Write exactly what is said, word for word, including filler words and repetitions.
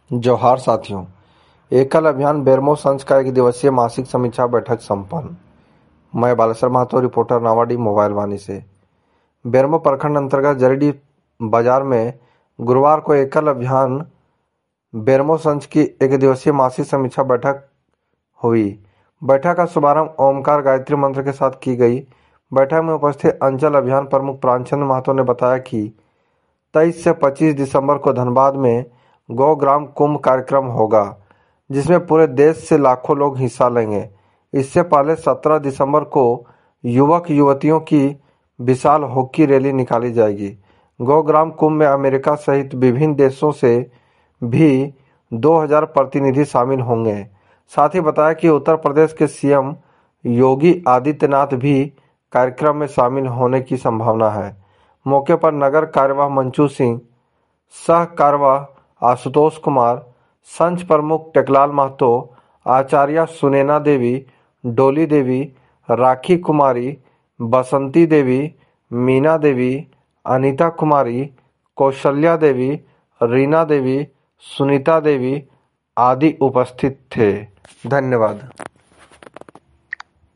जोहार साथियों, एकल अभियान बेरमो संच का एक दिवसीय मासिक समीक्षा बैठक संपन्न। मैं बालेश्वर महतो, रिपोर्टर नावाडी मोबाइल वाणी से। बेरमो प्रखंड अंतर्गत जरीडी बाजार में गुरुवार को एकल अभियान बेरमो संच की एक दिवसीय मासिक समीक्षा बैठक हुई। बैठक का शुभारंभ ओमकार गायत्री मंत्र के साथ की गई। बैठक में उपस्थित अंचल अभियान प्रमुख प्राणचंद्र महतो ने बताया कि तेईस से पच्चीस दिसंबर को धनबाद में गौ ग्राम कुंभ कार्यक्रम होगा, जिसमें पूरे देश से लाखों लोग हिस्सा लेंगे। इससे पहले सत्रह दिसंबर को युवक युवतियों की विशाल हॉकी रैली निकाली जाएगी। गौ ग्राम कुंभ में अमेरिका सहित विभिन्न देशों से भी दो हज़ार प्रतिनिधि शामिल होंगे। साथ ही बताया कि उत्तर प्रदेश के सीएम योगी आदित्यनाथ भी कार्यक्रम में शामिल होने की संभावना है। मौके पर नगर कार्यवाह मंचू सिंह, सह कार्यवाह आशुतोष कुमार, संच प्रमुख टेकलाल महतो, आचार्य सुनैना देवी, डोली देवी, राखी कुमारी, बसंती देवी, मीना देवी, अनीता कुमारी, कौशल्या देवी, रीना देवी, सुनीता देवी आदि उपस्थित थे। धन्यवाद।